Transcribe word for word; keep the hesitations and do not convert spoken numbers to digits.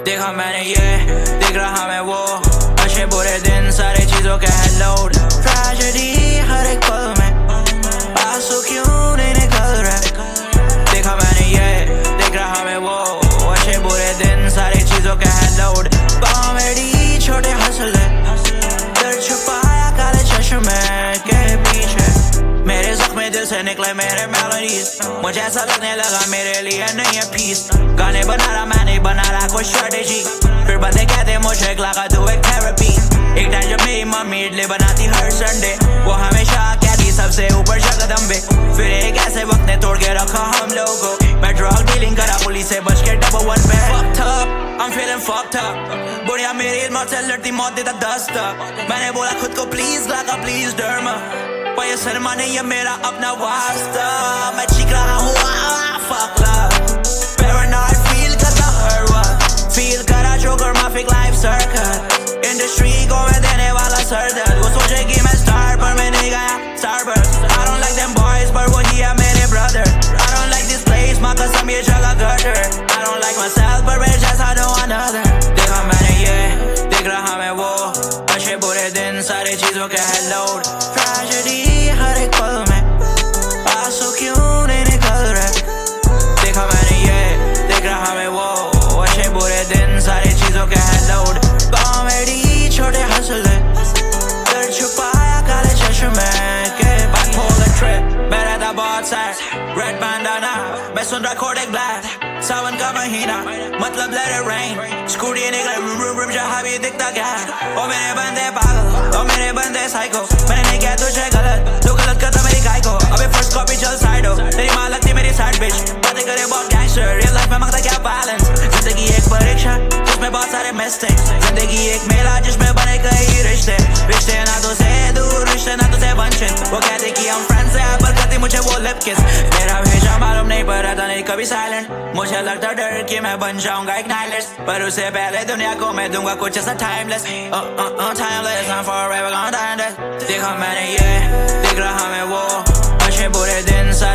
देखा मैंने ये, देख रहा मैं वो, अच्छे बुरे दिन सारे चीजों के है लोड। ट्रेजेडी हर एक पल में आंसू क्यों नहीं निकल रहे। देखा मैंने ये, देख रहा मैं वो, अच्छे बुरे दिन सारे चीजों के है लोड। कॉमेडी छोटे हंसले, दर्द छुपाया काले चश्मे के पीछे। मेरे जख्मे दिल से निकले मेरे मेलोडीज, मुझे ऐसा लगने लगा मेरे लिए नहीं है पीस। गाने बना रहा मैं नहीं बना रहा कोई स्ट्रेटेजी, फिर बंदे कहते मुझे लगा तू एक थेरेपी। एक टाइम जब मेरी मम्मी इडली बनाती हर संडे, वो हमेशा कहती सबसे ऊपर जगदम्बे। फिर एक ऐसे वक्त ने तोड़ के रखा हम लोगों, मैं ड्रग डीलिंग करा पुलिस से बच के डबल वन पे। Fucked up, I'm feeling fucked up, बुढ़िया मेरी मौत से लड़ती मौत देता दस्तक। मैंने बोला खुद को प्लीज लगा प्लीज डरमा, पर ये शर्मा नहीं है मेरा अपना वास्ता। मैं चीख रहा हूँ fuck love, paranoid feel करता हर वक्त, feel करा जोकर माफिक लाइफ सर्कल। इंडस्ट्री को मैं देने वाला सरदर्द, वो सोचे कि मैं स्टार पर मैं नहीं गया Starburst. I don't like them boys पर वो ही है मेरे brother, I don't like this place माँ कसम ये जगह gutter। I don't like myself पर मेरे जैसा no another। देखा मैंने ये, देख रहा मैं वो, अच्छे बुरे दिन सारे चीजों के है लोड। ट्रेजेडी हर एक पल में आंसू क्यों नहीं निकल रहे। देखा मैंने ये, देख रहा मैं वो, अच्छे बुरे दिन सारे चीजों के है लोड। कॉमेडी छोटे हंसले, दर्द छुपाया काले चश्मे के। बाइपोलर ट्रिप मैं रहता बहुत सैड, रेड बैंडाना मैं सुन रहा कोडेक ब्लैक। सावन का महीना मतलब let it rain, स्कूटी निकले रूम रूम रूम जहाँ भी दिखता क्या। ओ मेरे बंदे पागल, ओ मेरे बंदे साइको, मैंने नहीं किया तुझे गलत, तू गलत करता मेरी गाय को। अबे फर्स्ट कॉपी चल साइड हो, तेरी माँ लगती मेरी साइड बिच, बातें करे बहुत गैंगस्टर, रियल लाइफ में मांगता क्या बैलेंस। जिंदगी एक परीक्षा जिसमें बहुत सारे मिस्टेक्स, जिंदगी एक मेला जिसमें बने कई रिश्ते। रिश्ते ना तो से दूर, रिश्ते ना तो से वंचित, वो कहते कि हम फ्रेंड्स हैं पर करती मुझे वो लिप किस। मेरा भेजा मालूम नहीं पर रहता नहीं कभी साइलेंट, मुझे लगता डर कि मैं बन जाऊंगा एक नाइलिस्ट, पर उससे पहले दुनिया को मैं दूंगा कुछ ऐसा timeless. Timeless I'm forever gonna die in this। देखा मैंने ये, देख रहा मैं वो, अच्छे बुरे दिन